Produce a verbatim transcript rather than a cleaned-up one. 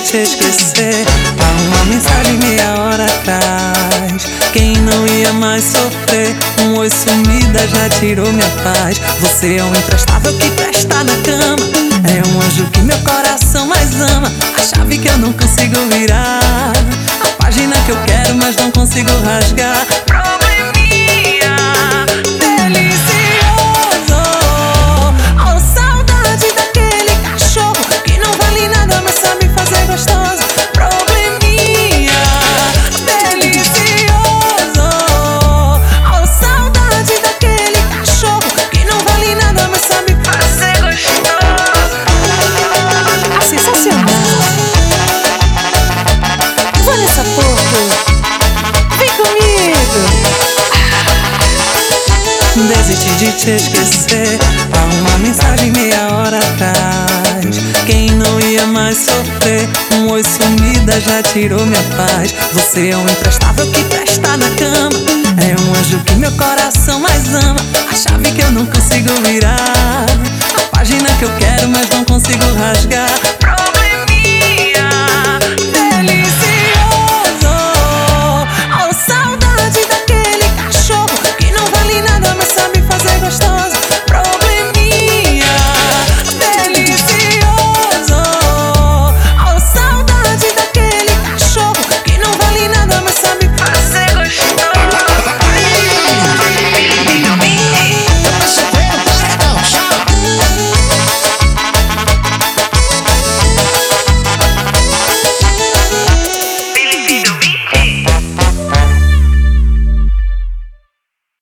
te esquecer. Há uma mensagem meia hora atrás. Quem não ia mais sofrer, um oi sumida já tirou minha paz. Você é um imprestável que presta na cama, é um anjo que meu coração mais ama. A chave que eu não consigo virar, a página que eu quero mas não consigo rasgar. Probleminha delicioso, oh saudade daquele cachorro que não vale nada mas sabe fazer gostoso. Probleminha delicioso, oh saudade daquele cachorro que não vale nada mas sabe fazer gostoso. Sensacional. Vanessa Porto, vem comigo. Desisti de te esquecer. Há uma mensagem meia hora atrás. Quem não ia mais sofrer, um oi sumida já tirou minha paz. Você é um imprestável que presta na cama, é um anjo que meu coração mais ama. A chave que eu não consigo virar, a página que eu quero mas não consigo rasgar.